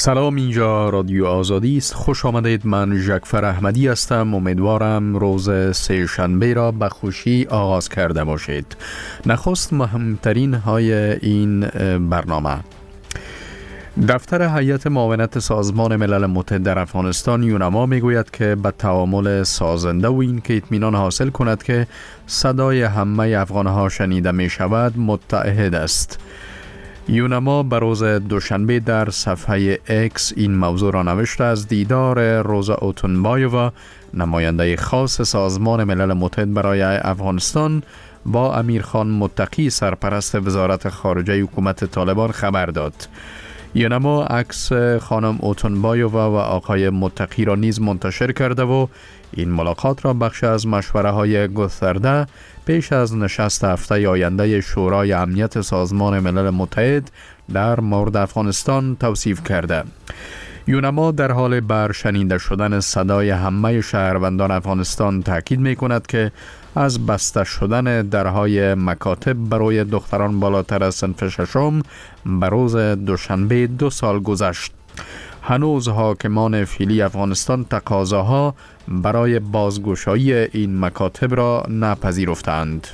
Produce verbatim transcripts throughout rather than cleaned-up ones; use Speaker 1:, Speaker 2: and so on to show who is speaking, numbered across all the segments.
Speaker 1: سلام، اینجا رادیو آزادی است. خوش آمدید. من ژکفر احمدی هستم. امیدوارم روز سه شنبه را به خوشی آغاز کرده باشید. نخست مهمترین های این برنامه: دفتر هیئت معاونت سازمان ملل متحد در افغانستان یونما میگوید که به تعامل سازنده و این که اطمینان حاصل کند که صدای همه افغانها شنیده می شود متعهد است. یونما به روز دوشنبه در صفحه اکس این موضوع را نوشته: از دیدار روزا اوتونبایووا، نماینده خاص سازمان ملل متحد برای افغانستان، با امیرخان متقی، سرپرست وزارت خارجه حکومت طالبان خبر داد. یونما عکس خانم اوتونبایووا و آقای متقی را نیز منتشر کرده و این ملاقات را بخش از مشوره های گسترده پیش از نشست هفته آینده شورای امنیت سازمان ملل متحد در مورد افغانستان توصیف کرده. یونما در حال برشنیده شدن صدای همه شهروندان افغانستان تاکید می کند که از بسته شدن درهای مکاتب برای دختران بالاتر از صنف ششم به روز دوشنبه دو سال گذشت. هنوز حاکمان فعلی افغانستان تقاضاها برای بازگشایی این مکاتب را نپذیرفتند.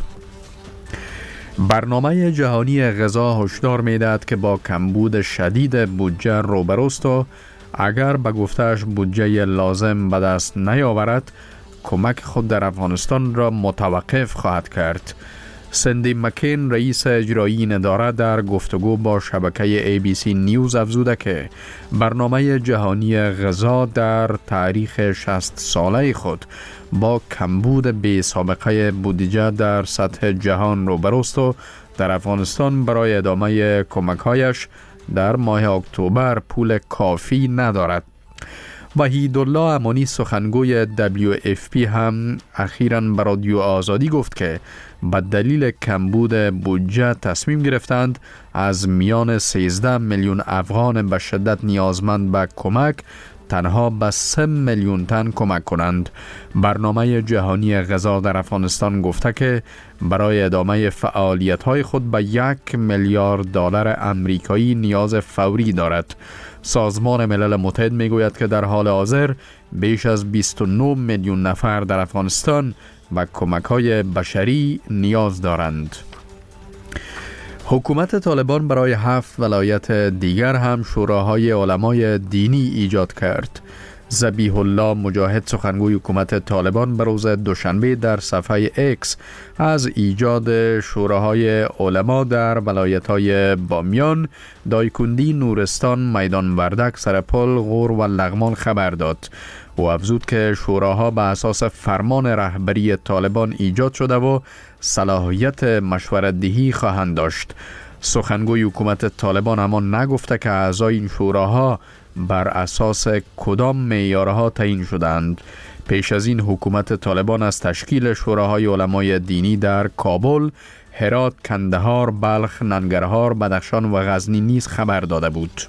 Speaker 1: برنامه جهانی غذا هشدار می‌دهد که با کمبود شدید بودجه روبروست و اگر به گفته‌اش بودجه لازم به دست نیاورد، کمک خود در افغانستان را متوقف خواهد کرد. سندی مکین، رئیس اجرایی این اداره، در گفتگو با شبکه ای بی سی نیوز افزوده که برنامه جهانی غذا در تاریخ شصت ساله خود با کمبود بی سابقه بودجه در سطح جهان روبروست و در افغانستان برای ادامه کمک‌هایش در ماه اکتبر پول کافی ندارد. وحیدالله امانی، سخنگوی دبلیو اف پی، هم اخیراً به رادیو آزادی گفت که به دلیل کمبود بودجه تصمیم گرفتند از میان سیزده میلیون افغان به شدت نیازمند به کمک تنها به سه میلیون تن کمک کنند. برنامه جهانی غذا در افغانستان گفته که برای ادامه فعالیت‌های خود به یک میلیارد دلار امریکایی نیاز فوری دارد. سازمان ملل متحد میگوید که در حال حاضر بیش از بیست و نه میلیون نفر در افغانستان به کمک‌های بشری نیاز دارند. حکومت طالبان برای هفت ولایت دیگر هم شوراهای علمای دینی ایجاد کرد. ذبیح الله مجاهد، سخنگوی حکومت طالبان، به روز دوشنبه در صفحه اکس از ایجاد شوراهای علما در ولایت‌های بامیان، دایکندی، نورستان، میدان وردک، سرپل، غور و لغمان خبر داد. او افزود که شوراها به اساس فرمان رهبری طالبان ایجاد شده و صلاحیت مشورت دهی خواهند داشت. سخنگوی حکومت طالبان اما نگفته که اعضای این شوراها بر اساس کدام معیارها تعیین شدند. پیش از این حکومت طالبان از تشکیل شوراهای علمای دینی در کابل، هرات، کندهار، بلخ، ننگرهار، بدخشان و غزنی نیز خبر داده بود.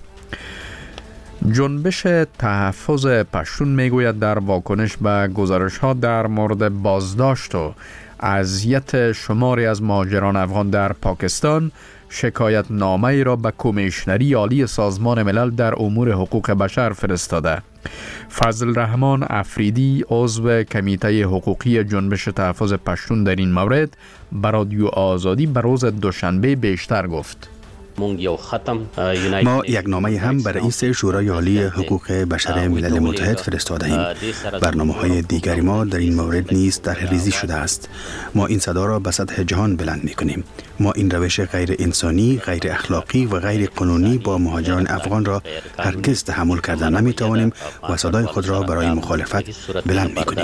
Speaker 1: جنبش تحفظ پشتون میگوید در واکنش به گزارش‌ها در مورد بازداشت و اذیت شماری از مهاجران افغان در پاکستان، شکایت نامه ای را به کمیشنری عالی سازمان ملل در امور حقوق بشر فرستاده. فضل رحمان افریدی، عضو کمیته حقوقی جنبش تحفظ پشتون، در این مورد به رادیو آزادی به روز دوشنبه بیشتر گفت:
Speaker 2: ما یک نامه هم به رئیس شورای عالی حقوق بشر ملل متحد فرستاده ایم. برنامه‌های دیگری ما در این مورد نیز طرح‌ریزی شده است. ما این صدا را به سطح جهان بلند می‌کنیم. ما این روش غیر انسانی، غیر اخلاقی و غیر قانونی با مهاجران افغان را هرگز تحمل کرده نمی‌توانیم و صدای خود را برای مخالفت بلند می‌کنیم.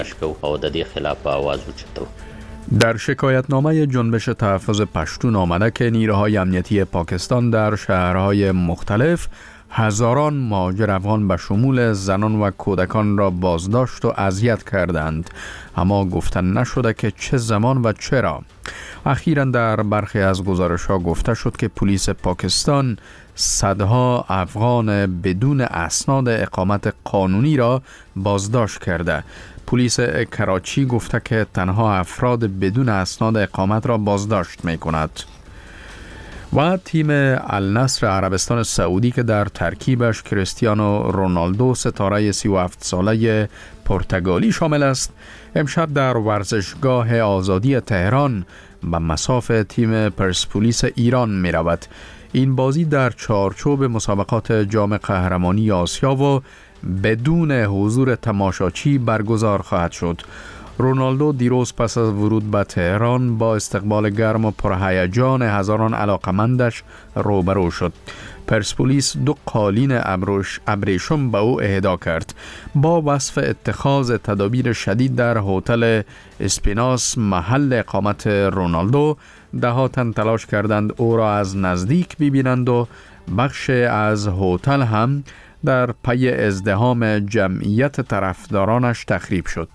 Speaker 1: در شکایتنامه جنبش تحفظ پشتون آمده که نیروهای امنیتی پاکستان در شهرهای مختلف هزاران مهاجر افغان به شمول زنان و کودکان را بازداشت و اذیت کردند، اما گفتن نشده که چه زمان و چرا. اخیراً در برخی از گزارش‌ها گفته شد که پلیس پاکستان صدها افغان بدون اسناد اقامت قانونی را بازداشت کرده. پلیس کراچی گفته که تنها افراد بدون اسناد اقامت را بازداشت می کند. و تیم النصر عربستان سعودی که در ترکیبش کریستیانو رونالدو ستاره سی و هفت ساله پرتغالی شامل است، امشب در ورزشگاه آزادی تهران به مصاف تیم پرسپولیس ایران می رود. این بازی در چارچوب مسابقات جام قهرمانی آسیا و بدون حضور تماشاچی برگزار خواهد شد. رونالدو دیروز پس از ورود به تهران با استقبال گرم و پرهیجان هزاران علاقمندش روبرو شد. پرسپولیس دو قالین ابریشم به او اهدا کرد. با وصف اتخاذ تدابیر شدید در هتل اسپیناس محل اقامت رونالدو، ده تن تلاش کردند او را از نزدیک ببینند و بخش از هتل هم در پی ازدحام جمعیت طرفدارانش تخریب شد.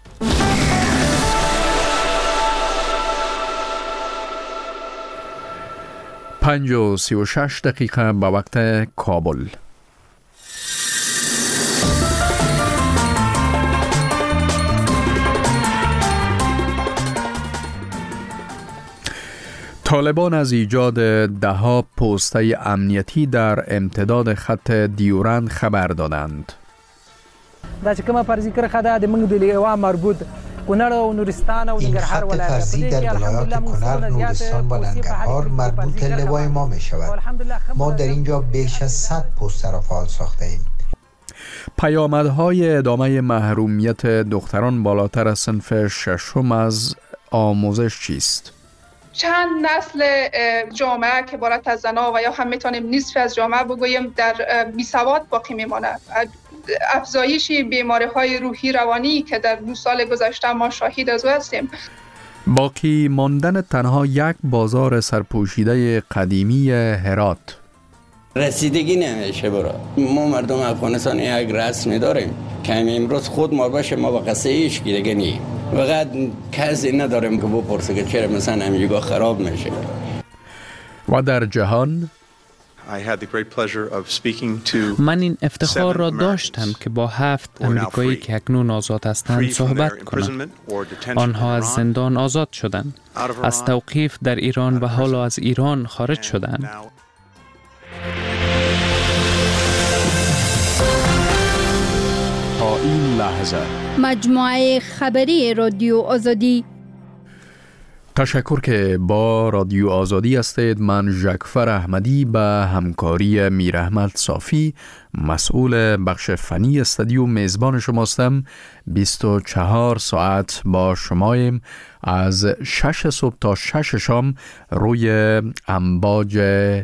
Speaker 1: پنج و سی و شش دقیقه به وقت کابل. طالبان از ایجاد ده‌ها پوسته امنیتی در امتداد خط دیورند خبر دادند.
Speaker 3: دا چې کومه پر ذکر خدا د موږ د لیوا مربوط کنر و نورستان و ننگرهار
Speaker 4: ولایت. این خط فرضی در ولایات کنر، نورستان و ننگرهار مربوط لوای ما می شود. ما در اینجا بیش از صد پوستر فعال ساخته ایم.
Speaker 1: پیامدهای ادامه محرومیت دختران بالاتر از صنف ششم از آموزش چیست؟
Speaker 5: چند نسل جامعه که عبارت از زنها و یا هم میتونیم نصف از جامعه بگوییم در بیسواد باقی میماند. افزایش بیماری‌های روحی روانی که در دو سال گذشته ما شاهد از او هستیم.
Speaker 1: باقی ماندن تنها یک بازار سرپوشیده قدیمی هرات.
Speaker 6: رسیدگی نمیشه برا. ما مردم افغانستان یک رسمی داریم که امروز خود ما باشه ما با قصه ایش دیگه نیم. فقط کسی نداریم که بپرسه که چرا مثلا همینجا خراب میشه.
Speaker 1: و در جهان
Speaker 7: من این افتخار را داشتم که با هفت امریکایی که اکنون آزاد هستند صحبت کنم. آنها از زندان آزاد شدند، از توقیف در ایران و حالا از ایران خارج شدند.
Speaker 1: تا این لحظه
Speaker 8: مجموعه خبری رادیو آزادی.
Speaker 1: تشکر که با رادیو آزادی هستید. من ژکفر احمدی به همکاری میر احمد صافی مسئول بخش فنی استودیو میزبان شماستم. بیست و چهار ساعت با شماییم از شش صبح تا شش شام روی امواج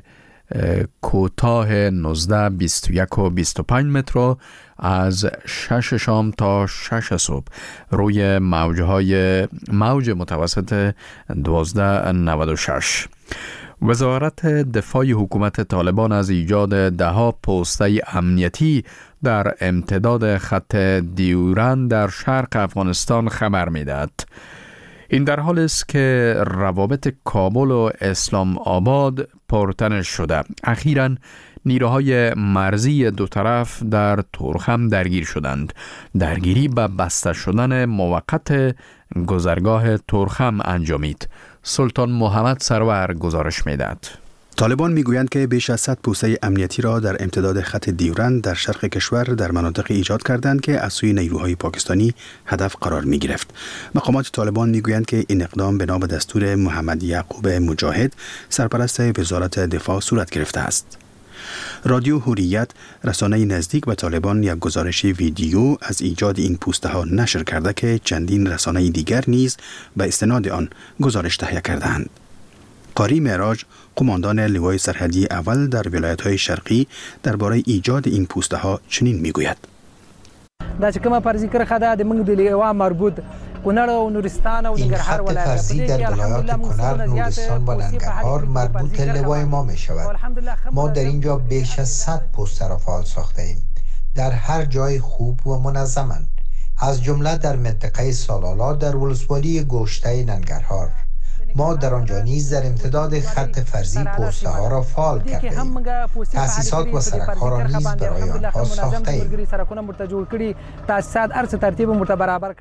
Speaker 1: کوتاه نوزده، بیست و یک و بیست و پنج متر، از شش شام تا شش صبح روی موجهای موج متوسط دوازده نود و شش. وزارت دفاع حکومت طالبان از ایجاد ده‌ها پوسته امنیتی در امتداد خط دیورند در شرق افغانستان خبر می‌دهد. این در حال است که روابط کابل و اسلام آباد پرتنش شده. اخیراً نیروهای مرزی دو طرف در تورخم درگیر شدند. درگیری به بسته شدن موقت گذرگاه تورخم انجامید. سلطان محمد سرور گزارش می‌دهد.
Speaker 2: طالبان میگویند که بیش از صد پوسته امنیتی را در امتداد خط دیورند در شرق کشور در مناطق ایجاد کردند که از سوی نیروهای پاکستانی هدف قرار می گرفت. مقامات طالبان میگویند که این اقدام بنا به دستور محمد یعقوب مجاهد سرپرست وزارت دفاع صورت گرفته است. رادیو حریت رسانه نزدیک به طالبان یک گزارش ویدیو از ایجاد این پوسته ها نشر کرده که چندین رسانه دیگر نیز به استناد آن گزارش تهیه کردند. قاری معراج، قماندان لوای سرحدی اول در ولایت‌های شرقی، درباره ایجاد این پوسته ها چنین میگوید:
Speaker 3: دا چې کومه پر ذکر خدا د موږ د لیوا مربوط کنر و نورستان و ننگرهار
Speaker 4: ولایت. این خط فرضی در ولایات کنر، نورستان و ننگرهار مربوط لوای ما می شود. ما در اینجا بیش از صد پوستر فعال ساخته ایم، در هر جای خوب و منظماً، از جمله در منطقه سالالا در ولسوالی گوشته ننگرهار. ما در آنجا نیز در امتداد خط فرضی پوسته ها را فعال کرده ایم. تأسیسات و سرک ها را نیز برای آنها ساخته ایم.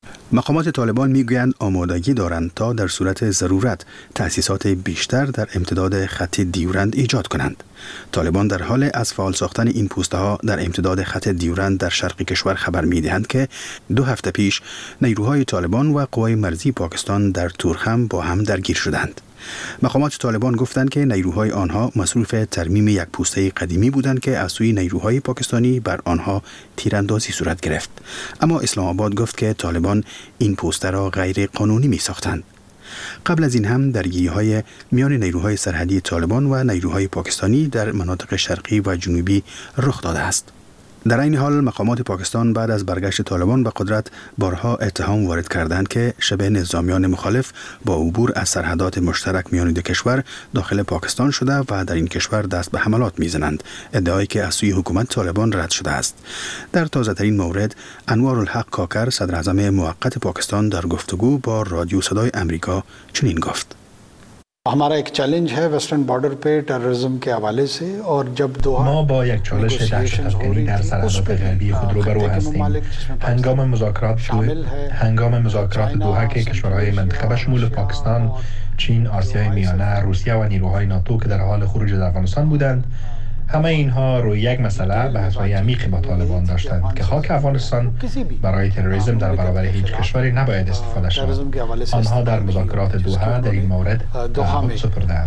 Speaker 2: مقامات طالبان میگویند آمادگی دارند تا در صورت ضرورت تأسیسات بیشتر در امتداد خط دیورند ایجاد کنند. طالبان در حال از فعال ساختن این پوسته ها در امتداد خط دیورند در شرق کشور خبر میدهند که دو هفته پیش نیروهای طالبان و قوای مرزی پاکستان در تورخم با هم درگیر شدند. مقامات طالبان گفتند که نیروهای آنها مصروف ترمیم یک پوسته قدیمی بودند که از سوی نیروهای پاکستانی بر آنها تیراندازی صورت گرفت. اما اسلام آباد گفت که طالبان این پوسته را غیر قانونی می ساختند. قبل از این هم درگیری‌های میان نیروهای سرحدی طالبان و نیروهای پاکستانی در مناطق شرقی و جنوبی رخ داده است. در این حال مقامات پاکستان بعد از برگشت طالبان به قدرت بارها اتهام وارد کردند که شبه نظامیان مخالف با عبور از سرحدات مشترک میان دو کشور داخل پاکستان شده و در این کشور دست به حملات میزنند، ادعایی که از سوی حکومت طالبان رد شده است. در تازه ترین مورد انوار الحق کاکر صدر اعظم موقت پاکستان در گفتگو با رادیو صدای امریکا چنین گفت:
Speaker 9: हमारा एक चैलेंज है वेस्टर्न बॉर्डर पे टेररिज्म के हवाले से और जब दोहा
Speaker 10: ما با یک چالش دهشت افکنی در سرحدات غربی خود روبرو هستیم. هنگام مذاکرات هنگام مذاکرات دوحه که کشورهای منطقه به شمول پاکستان، چین، آسیای میانه، روسیه و نیروهای ناتو که در حال خروج از افغانستان بودند، همه اینها روی یک مسئله بحث‌های عمیقی با طالبان داشتند که خاک افغانستان برای تروریسم در برابر هیچ کشوری نباید استفاده شود. آنها در مذاکرات دوحه در این مورد تعهد سپردند.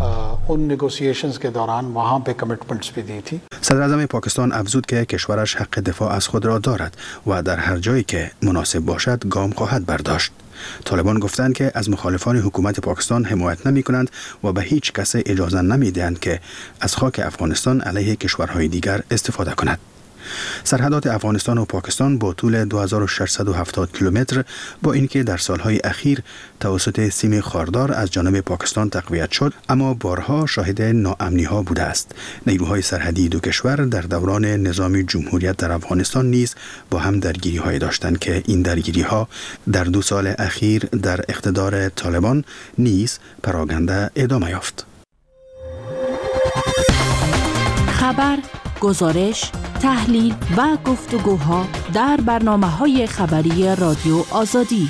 Speaker 2: صدر اعظم پاکستان افزود که کشورش حق دفاع از خود را دارد و در هر جایی که مناسب باشد گام خواهد برداشت. طالبان گفتند که از مخالفان حکومت پاکستان حمایت نمی کنند و به هیچ کس اجازه نمی دهند که از خاک افغانستان علیه کشورهای دیگر استفاده کند. سرحدات افغانستان و پاکستان با طول دو هزار و ششصد و هفتاد کیلومتر با اینکه در سالهای اخیر توسط سیم خاردار از جانب پاکستان تقویت شد، اما بارها شاهد ناامنی ها بوده است. نیروهای سرحدی دو کشور در دوران نظام جمهوریت در افغانستان نیز با هم درگیری های داشتند که این درگیری ها در دو سال اخیر در اقتدار طالبان نیز پراگنده ادامه یافت.
Speaker 11: خبر، گزارش، تحلیل و گفتگوها در برنامه‌های خبری رادیو آزادی.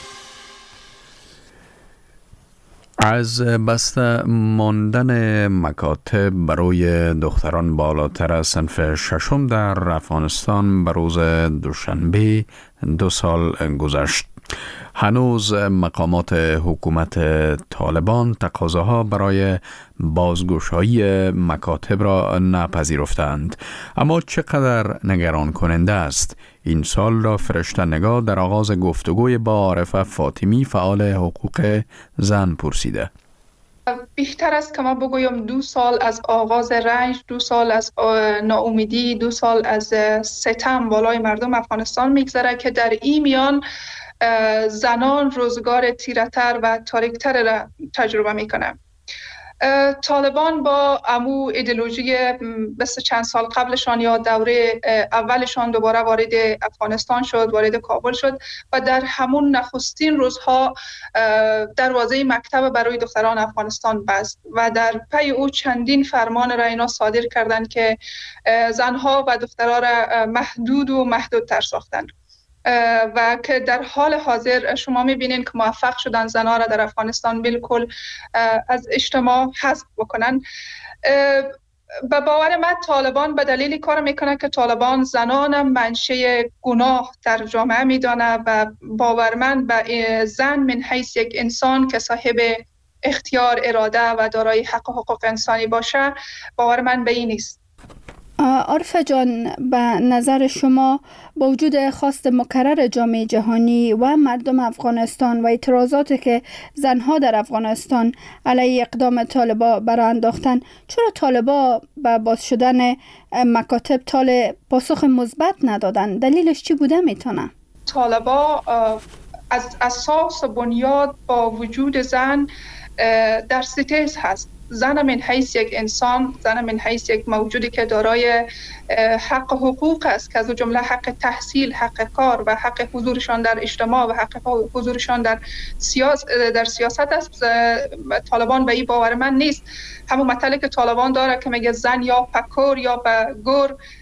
Speaker 1: از بسته ماندن مکاتب برای دختران بالاتر از صنف ششم در افغانستان به روز دوشنبه دو سال گذشت. هنوز مقامات حکومت طالبان تقاضاها برای بازگشایی مکاتب را نپذیرفتند. اما چقدر نگران کننده است؟ این سال را فرشته نگاه در آغاز گفتگوی با عارفه فاطمی فعال حقوق زن پرسیده.
Speaker 5: بیشتر است که ما بگویم دو سال از آغاز رنج، دو سال از ناامیدی، دو سال از ستم بالای مردم افغانستان میگذره که در این میان زنان روزگار تیره‌تر و تاریک‌تر را تجربه میکنه. طالبان با امو ایدئولوژی بس چند سال قبلشان یا دوره اولشان دوباره وارد افغانستان شد، وارد کابل شد و در همون نخستین روزها دروازه مکتب برای دختران افغانستان بست و در پی او چندین فرمان را اینا صادر کردند که زنها و دخترها را محدود و محدودتر ساختند و که در حال حاضر شما میبینین که موفق شدن زنها را در افغانستان بالکل از اجتماع حذف بکنن. به باور من طالبان به دلیل کار میکنه که طالبان زنان منشأ گناه در جامعه میدانه و باورمند به زن من حیث یک انسان که صاحب اختیار، اراده و دارای حق و حقوق انسانی باشه باور من به این نیست.
Speaker 8: عارفه جان، به نظر شما با وجود خواست مکرر جامعه جهانی و مردم افغانستان و اعتراضاتی که زنها در افغانستان علیه اقدام طالبا برانداختن، چرا طالبا به باز شدن مکاتب طال پاسخ مثبت ندادن؟ دلیلش چی بوده میتونه؟
Speaker 5: طالبا از اساس بنیاد با وجود زن در ستیز هست. زن من حیث یک انسان، زن من حیث یک موجودی که دارای حق حقوق است که از جمله حق تحصیل، حق کار و حق حضورشان در اجتماع و حق حضورشان در سیاست در سیاست است. طالبان به این باور من نیست. همون مطلبی که طالبان داره که میگه زن یا پکور یا به گور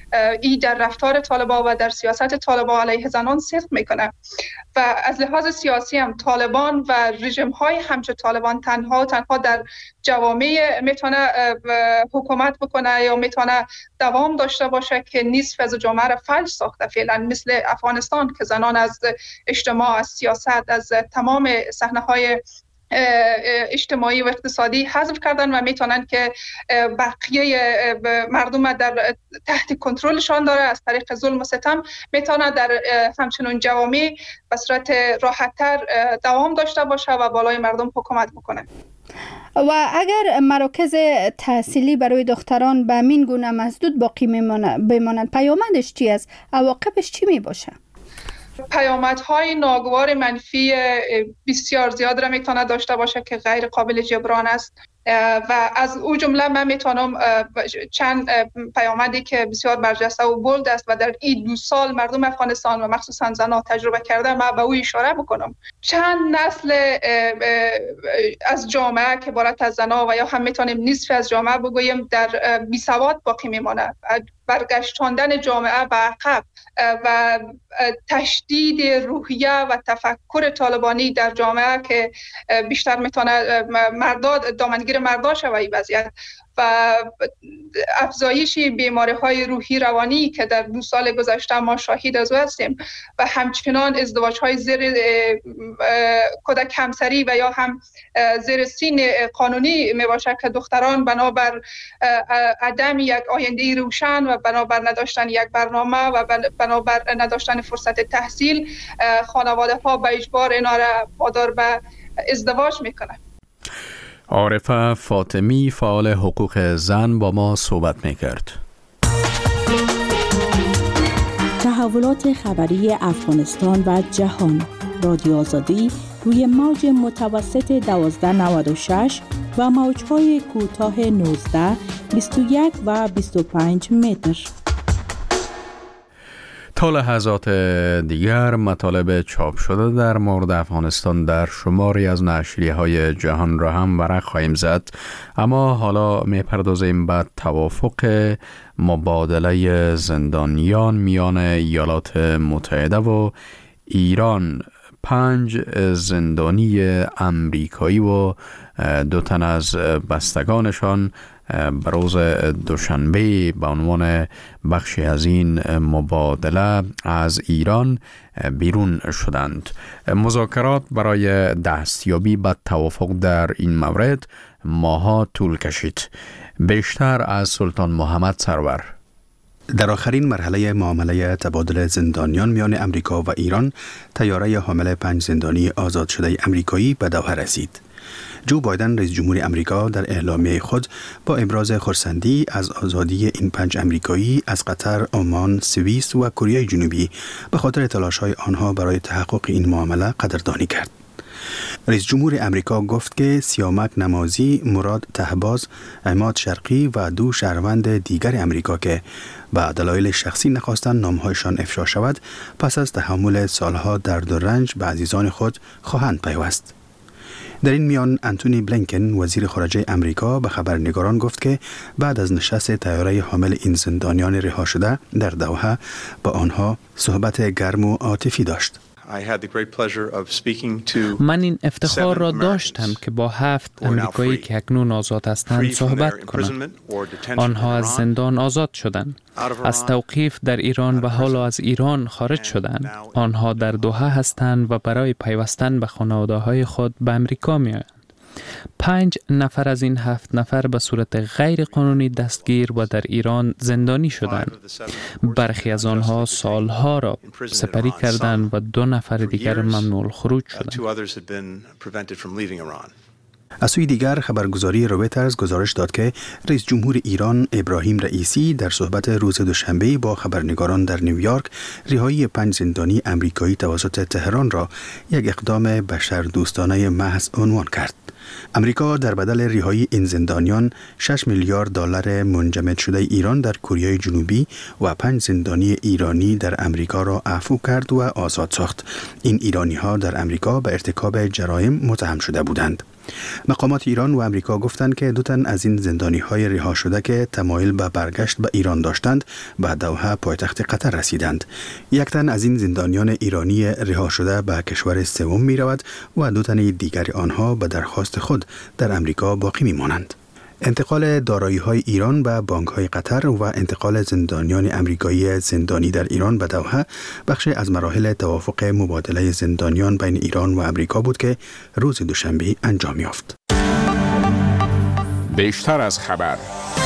Speaker 5: این در رفتار طالبان و در سیاست طالبان علیه زنان صدق میکنه و از لحاظ سیاسی هم طالبان و رژیم های همچون طالبان تنها تنها در جوامع میتونه حکومت بکنه یا میتونه دوام داشته باشه که نصف از جامعه را فلج ساخته فعلا، مثل افغانستان که زنان از اجتماع، از سیاست، از تمام صحنه های اجتماعی و اقتصادی حذف کردن و میتونن که بقیه مردم در تحت کنترلشان داره، از طریق ظلم و ستم میتونه در همچنین جوامع به صورت راحت‌تر دوام داشته باشه و بالای مردم حکومت بکنه.
Speaker 8: و اگر مراکز تحصیلی برای دختران به همین گونه مسدود باقی بماند، پیامدش چی است؟ عواقبش چی می باشه؟
Speaker 5: پیامدهای ناگوار منفی بسیار زیاد را میتونه داشته باشه که غیر قابل جبران است و از او جمله من میتونم چند پیامدی که بسیار برجسته و بولد است و در این دو سال مردم افغانستان و مخصوصا زنان تجربه کرده من به او اشاره بکنم. چند نسل از جامعه که عبارت از زنان و یا هم میتونیم نصف از جامعه بگوییم در بیسواد باقی میمانه. برگشتاندن جامعه به عقب و تشدید روحیه و تفکر طالبانی در جامعه که بیشتر میتونه مرداد دامنگیر مردا شوه این وضعیت و افزایش بیماری‌های روحی روانی که در دو سال گذشته ما شاهد از او هستیم و همچنان ازدواج‌های زیر کودک همسری و یا هم زیر سن قانونی میباشه که دختران بنابر عدم یک آینده روشن و بنابر نداشتن یک برنامه و بنابر نداشتن فرصت تحصیل خانواده‌ها به اجبار اینا را وادار به ازدواج میکنه.
Speaker 1: عارفه فاطمی فعال حقوق زن با ما صحبت میکرد.
Speaker 11: تحولات خبری افغانستان و جهان، رادیو آزادی روی موج متوسط دوازده نود و شش و موج‌های کوتاه نوزده، بیست و یک و بیست و پنج متر.
Speaker 1: تا لحظات دیگر مطالب چاپ شده در مورد افغانستان در شماری از نشریه‌های جهان را هم ورق خواهیم زد، اما حالا می‌پردازیم به توافق مبادله زندانیان میان ایالات متحده و ایران. پنج زندانی امریکایی و دو تن از بستگانشان به روز دوشنبه به عنوان بخشی از این مبادله از ایران بیرون شدند. مذاکرات برای دستیابی به توافق در این مورد ماها طول کشید. بیشتر از سلطان محمد سرور.
Speaker 2: در آخرین مرحله معامله تبادل زندانیان میان امریکا و ایران، طیاره حامل پنج زندانی آزاد شده امریکایی به دوحه رسید. جو بایدن رئیس جمهور امریکا در اعلامیه خود با ابراز خرسندی از آزادی این پنج امریکایی از قطر، عمان، سوئیس و کره جنوبی به خاطر تلاش‌های آنها برای تحقق این معامله قدردانی کرد. رئیس جمهور امریکا گفت که سیامک نمازی، مراد طهباز، عماد شرقی و دو شهروند دیگر امریکا که به دلایل شخصی نخواستند نامهایشان افشا شود، پس از تحمل سالها درد و رنج به عزیزان خود خواهند پیوست. در این میان انتونی بلینکن وزیر خارجه امریکا به خبرنگاران گفت که بعد از نشست طیاره حامل این زندانیان رها شده در دوحه با آنها صحبت گرم و عاطفی داشت.
Speaker 7: من این افتخار را داشتم که با هفت امریکایی که اکنون آزاد هستند صحبت کنم. آنها از زندان آزاد شدند، از توقیف در ایران و حالا از ایران خارج شدند. آنها در دوحه هستند و برای پیوستن به خانواده‌های خود به امریکا می‌آیند. پنج نفر از این هفت نفر به صورت غیر قانونی دستگیر و در ایران زندانی شدند. برخی از آنها سالها را سپری کردند و دو نفر دیگر ممنوع الخروج شدند.
Speaker 2: از سوی دیگر خبرگزاری رویترز گزارش داد که رئیس جمهور ایران ابراهیم رئیسی در صحبت روز دوشنبه با خبرنگاران در نیویورک رهایی پنج زندانی امریکایی توسط تهران را یک اقدام بشردوستانه محض عنوان کرد. امریکا در بدل رهایی این زندانیان شش میلیارد دلار منجمد شده ایران در کره جنوبی و پنج زندانی ایرانی در امریکا را عفو کرد و آزاد ساخت. این ایرانی ها در امریکا به ارتکاب جرایم متهم شده بودند. مقامات ایران و امریکا گفتند که دو تن از این زندانی های رها شده که تمایل به برگشت به ایران داشتند به دوحه پایتخت قطر رسیدند. یک تن از این زندانیان ایرانی رها شده به کشور سوم می رود و دو تن دیگر آنها به درخواست خود در امریکا باقی می مانند. انتقال دارایی‌های ایران به بانک‌های قطر و انتقال زندانیان امریکایی زندانی در ایران به دوحه بخش از مراحل توافق مبادله زندانیان بین ایران و امریکا بود که روز دوشنبه انجام یافت.
Speaker 12: بیشتر از خبر.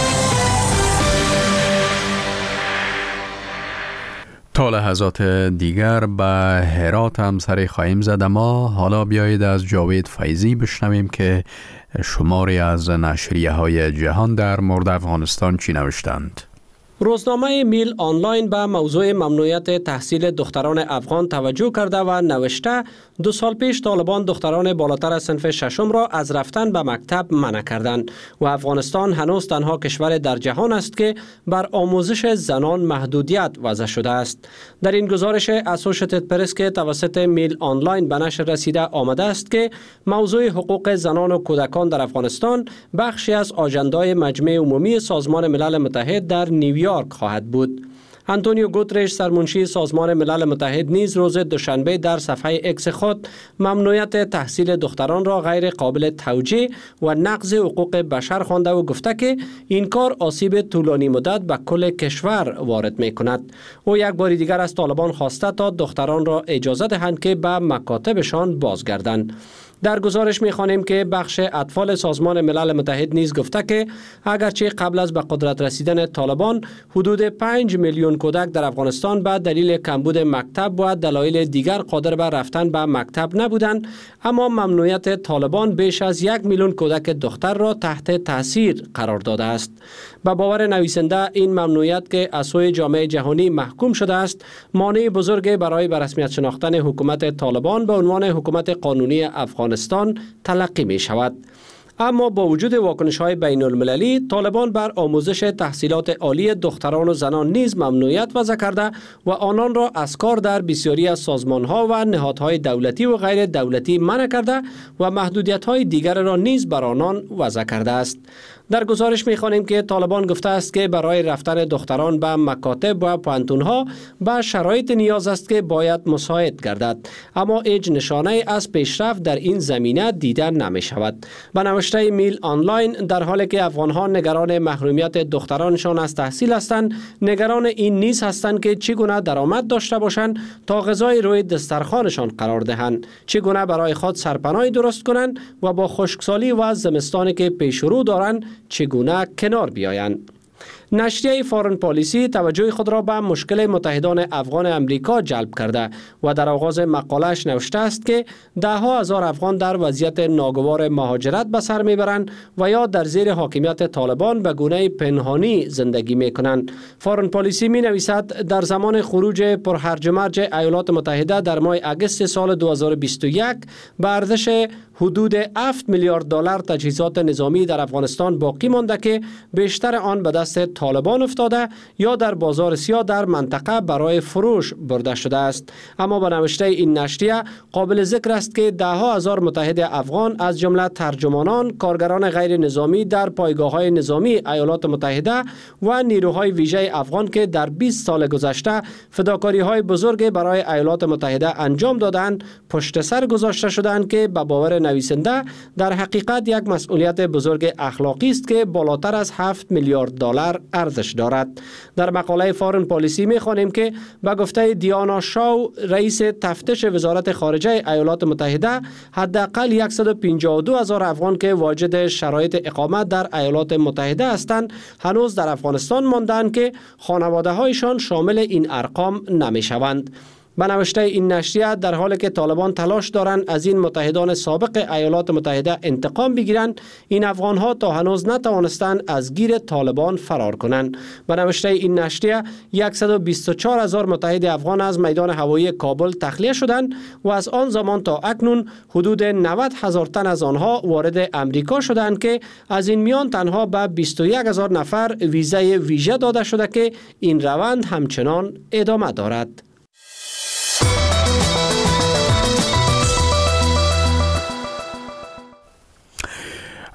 Speaker 1: تا لحظات دیگر به هرات هم سری خواهیم زد، اما حالا بیایید از جاوید فیضی بشنویم که شماری از نشریه های جهان در مورد افغانستان چی نوشتند.
Speaker 13: روزنامه میل آنلاین به موضوع ممنوعیت تحصیل دختران افغان توجه کرده و نوشته دو سال پیش طالبان دختران بالاتر از صنف ششم را از رفتن به مکتب منع کردند و افغانستان هنوز تنها کشور در جهان است که بر آموزش زنان محدودیت وضع شده است. در این گزارش اسوشییتد پرس که توسط میل آنلاین به نشر رسیده آمده است که موضوع حقوق زنان و کودکان در افغانستان بخشی از آژندای مجمع عمومی سازمان ملل متحد در نیویورک خواهد بود. آنتونیو گوترش سرمنشی سازمان ملل متحد نیز روز دوشنبه در صفحه اکس خود ممنوعیت تحصیل دختران را غیر قابل توجیه و نقض حقوق بشر خوانده و گفته که این کار آسیب طولانی مدت به کل کشور وارد می کند. او یک بار دیگر از طالبان خواسته تا دختران را اجازه دهند که به مکاتبشان بازگردند. در گزارش می‌خوانیم که بخش اطفال سازمان ملل متحد نیز گفته که اگرچه قبل از به قدرت رسیدن طالبان حدود پنج میلیون کودک در افغانستان به دلیل کمبود مکتب و دلایل دیگر قادر به رفتن به مکتب نبودند، اما ممنوعیت طالبان بیش از یک میلیون کودک دختر را تحت تاثیر قرار داده است. به باور نویسنده این ممنوعیت که از سوی جامعه جهانی محکوم شده است، مانع بزرگ برای به رسمیت شناختن حکومت طالبان به عنوان حکومت قانونی افغانستان تلقی می شود. اما با وجود واکنش‌های بین المللی، طالبان بر آموزش تحصیلات عالی دختران و زنان نیز ممنوعیت وضع کرده و آنان را از کار در بسیاری از سازمان‌ها و نهادهای دولتی و غیر دولتی منع کرده و محدودیت‌های دیگر را نیز بر آنان وضع کرده است. در گزارش می‌خوانیم که طالبان گفته است که برای رفتن دختران به مکاتب و پانتون‌ها به شرایط نیاز است که باید مساعد گردد، اما هیچ نشانه از پیشرفت در این زمینه دیده نمی‌شود. به نوشته میل آنلاین، در حالی که افغان‌ها نگران محرومیت دخترانشان از تحصیل هستند، نگران این نیز هستند که چگونه درآمد داشته باشند تا غذای روی دسترخوانشان قرار دهند، چگونه برای خود سرپناهی درست کنند و با خشکسالی و زمستانی که پیش رو دارند چگونه کنار بیایند. نشریه فارن پالیسی توجه خود را به مشکل متحدان افغان امریکا جلب کرده و در آغاز مقالش نوشته است که ده ها هزار افغان در وضعیت ناگوار مهاجرت به سر میبرند و یا در زیر حاکمیت طالبان به گونه پنهانی زندگی میکنند. فارن پالیسی می نویسد در زمان خروج پرهرج و مرج ایالات متحده در ماه اگست سال دو هزار و بیست و یک به ارزش حدود هفت میلیارد دلار تجهیزات نظامی در افغانستان باقی مانده که بیشتر آن به دست طالبان افتاده یا در بازار سیاه در منطقه برای فروش برده شده است. اما به نوشته این نشریه قابل ذکر است که ده ها هزار متحد افغان از جمله ترجمانان، کارگران غیر نظامی در پایگاه‌های نظامی ایالات متحده و نیروهای ویژه افغان که در بیست سال گذشته فداکاری‌های بزرگ برای ایالات متحده انجام دادند، پشت سر گذاشته شدند که به باور نویسنده در حقیقت یک مسئولیت بزرگ اخلاقی است که بالاتر از هفت میلیارد دلار ارزش دارد. در مقاله فارن پالیسی می‌خوانیم که به گفته دیانا شاو، رئیس تفتیش وزارت خارجه ایالات متحده، حداقل صد و پنجاه و دو هزار افغان که واجد شرایط اقامت در ایالات متحده هستند هنوز در افغانستان ماندند که خانواده‌هایشان شامل این ارقام نمی‌شوند. به نوشته این نشریه، در حالی که طالبان تلاش دارند از این متحدان سابق ایالات متحده انتقام بگیرند، این افغانها تا هنوز نتوانستند از گیر طالبان فرار کنند. به نوشته این نشریه، صد و بیست و چهار هزار متحد افغان از میدان هوایی کابل تخلیه شدند و از آن زمان تا اکنون حدود نود هزار تن از آنها وارد امریکا شدند که از این میان تنها به بیست و یک هزار نفر ویزای ویژه داده شده که این روند همچنان ادامه دارد.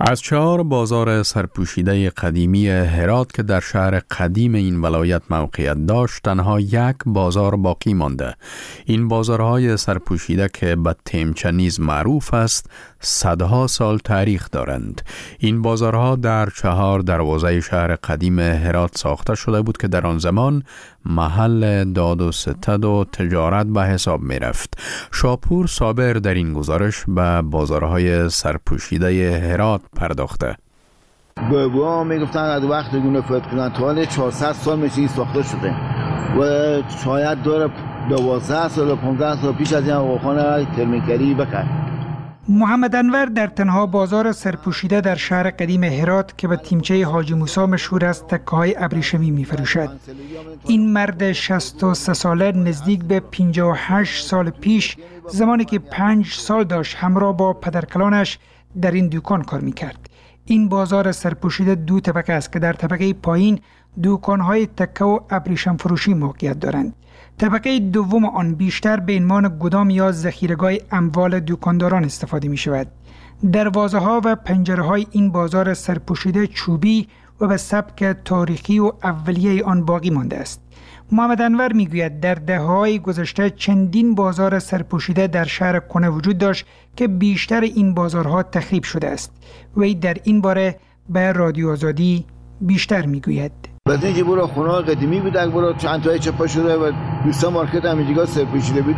Speaker 1: از چهار بازار سرپوشیده قدیمی هرات که در شهر قدیم این ولایت موقعیت داشت تنها یک بازار باقی مانده. این بازارهای سرپوشیده که به تیمچه نیز معروف است صدها سال تاریخ دارند. این بازارها در چهار دروازه شهر قدیم هرات ساخته شده بود که در آن زمان محل داد و ستد و تجارت به حساب می رفت. شاپور صابر در این گزارش به بازارهای سرپوشیده هرات پرداخته.
Speaker 12: بابا میگفتن از وقت گونه فوت کنن تا حالا چهارصد سال میشه این ساخته شده و شاید داره دوازده سال و پانزده سال پیش از این آقاخانه ترمیکری بکرد.
Speaker 3: محمد انور در تنها بازار سرپوشیده در شهر قدیم هرات که به تیمچه حاجی موسی مشهور است تکه‌های ابریشمی می‌فروشد. این مرد شصت و سه ساله نزدیک به پنجاه و هشت سال پیش زمانی که پنج سال داشت همراه با پدرکلانش در این دکان کار می‌کرد. این بازار سرپوشیده دو طبقه است که در طبقه پایین دکان‌های تکه و ابریشم فروشی موقعیت دارند. طبقه دوم آن بیشتر به عنوان گدام یا ذخیره‌گاه اموال دکانداران استفاده می شود. دروازه ها و پنجره های این بازار سرپوشیده چوبی و به سبک تاریخی و اولیه آن باقی مانده است. محمد انور می گوید در دهه‌های گذشته چندین بازار سرپوشیده در شهر کنه وجود داشت که بیشتر این بازارها تخریب شده است. وی در این باره به رادیو آزادی بیشتر می گوید.
Speaker 12: بعد اینکه برو خونه قدیمی بود، برو چند تای چپا شده و دوستا مارکت همینجا سرپوشیده بود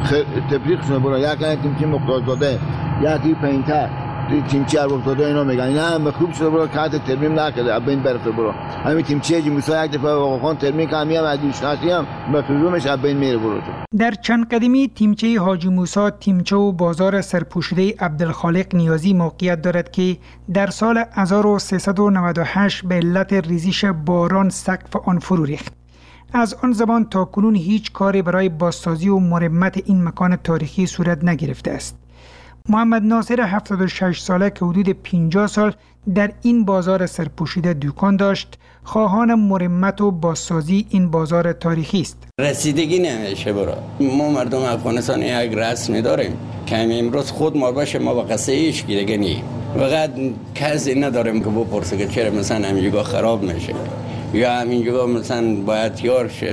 Speaker 12: تبلیغ شده برو یک تیمچه مقدار داده یکی پینتر تیمچه ارباب داده اینا میگن اینا هم خوب شده برو کارت ترمیم نکرده اب این برفته برو همین تیمچه جی موسی یک دفعه آقا ترمیم کمی هم از شناسی هم مخزومش اب این میره برو.
Speaker 3: در چند قدمی تیمچه حاجی موسی تیمچه و بازار سرپوشیده عبدالخالق نیازی موقعیت دارد که در سال هزار و سیصد و نود و هشت به علت ریزش باران سقف آن فرو ریخت. از آن زمان تا کنون هیچ کاری برای بازسازی و مرمت این مکان تاریخی صورت نگرفته است. محمد ناصر هفتاد و شش ساله که حدود پنجاه سال در این بازار سرپوشیده دکان داشت خواهان مرمت و بازسازی این بازار تاریخی است.
Speaker 6: رسیدگی نمیشه برا ما مردم افغانستان یک رسمی داریم که امروز خود ما باشه ما با قصه ایش گیرگه نیم فقط کسی نداریم که بپرسه که چرا مثلا همینجا خراب میشه یا همینجا مثلا باید یار شد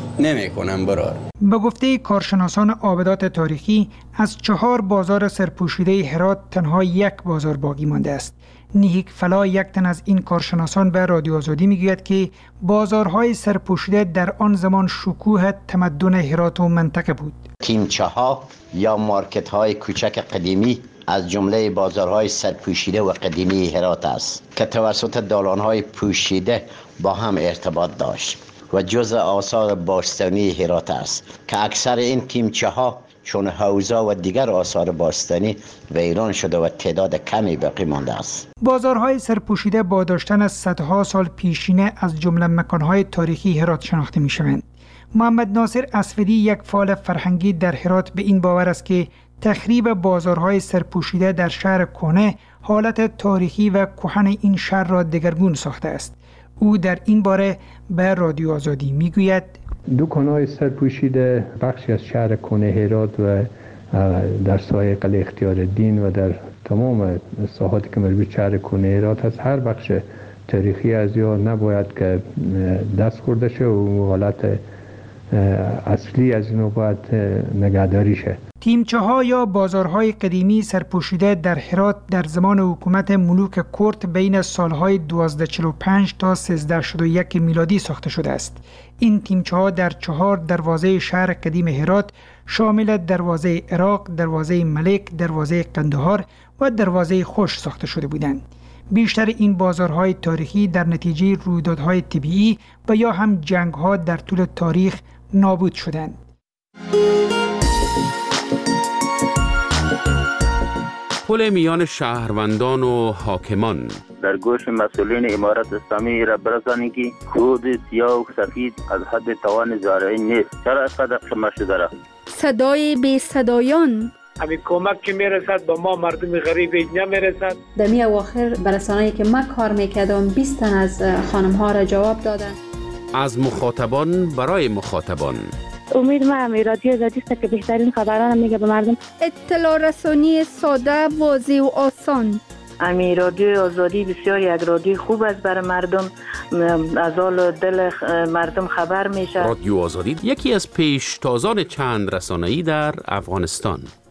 Speaker 6: نمیکنم برار.
Speaker 3: به گفته کارشناسان آبدات تاریخی از چهار بازار سرپوشیده هرات تنها یک بازار باقی مانده است. نیک فلا یک تن از این کارشناسان به رادیو آزادی میگوید که بازارهای سرپوشیده در آن زمان شکوه تمدن هرات و منطقه بود.
Speaker 14: تیمچه ها یا مارکت های کوچک قدیمی از جمله بازارهای سرپوشیده و قدیمی هرات است که توسط دالان های پوشیده با هم ارتباط داشت و جزء آثار باستانی هرات است که اکثر این تیمچه ها چون حوزه و دیگر آثار باستانی ویران شده و تعداد کمی باقی مانده است.
Speaker 3: بازارهای سرپوشیده با داشتن از صدها سال پیشینه از جمله مکانهای تاریخی هرات شناخته می شوند. محمد ناصر اسودی یک فعال فرهنگی در هرات به این باور است که تخریب بازارهای سرپوشیده در شهر کنه حالت تاریخی و کهن این شهر را دگرگون ساخته است. او در این باره به رادیو آزادی میگوید
Speaker 10: دکان‌های سرپوشیده بخشی از شهر کنه هرات و در سایه قلعه اختیارالدین و در تمام ساحاتی که مربوط شهر کنه هرات از هر بخش تاریخی از یا نباید که دست خورده شه و حالت اصلی از اینو باید نگهداری شه.
Speaker 3: تیمچه ها یا بازارهای قدیمی سرپوشیده در هرات در زمان حکومت ملوک کرد بین سالهای دوازده چهل و پنج تا سیزده شصت و یک میلادی ساخته شده است. این تیمچه ها در چهار دروازه شهر قدیم هرات شامل دروازه عراق، دروازه ملک، دروازه قندهار و دروازه خوش ساخته شده بودند. بیشتر این بازارهای تاریخی در نتیجه رویدادهای طبیعی و یا هم جنگ‌ها در طول تاریخ نابود شدند.
Speaker 15: پل میان شهروندان و حاکمان
Speaker 16: در گوش مسئولین امارت اسلامی را برسانید که خود سیاه و سفید از حد توان زارعی نیست. چرا اینقدر شما شده را؟
Speaker 8: صدای بی صدایان
Speaker 17: همین کمک که میرسد با ما مردم غریب نمیرسد.
Speaker 18: در می اواخر برسانه‌ای که من کار میکردم بیست تن از خانم ها را جواب دادن.
Speaker 15: از مخاطبان برای مخاطبان
Speaker 19: امید ما هم رادیو آزادی است که بهترین خبران میگه به مردم.
Speaker 8: اطلاع رسانی ساده، واضح و آسان.
Speaker 19: امی رادیو آزادی بسیار یک رادیو خوب است برای مردم، از حال دل مردم خبر میشه.
Speaker 15: رادیو آزادی یکی از پیشتازان چند رسانه‌ای در افغانستان.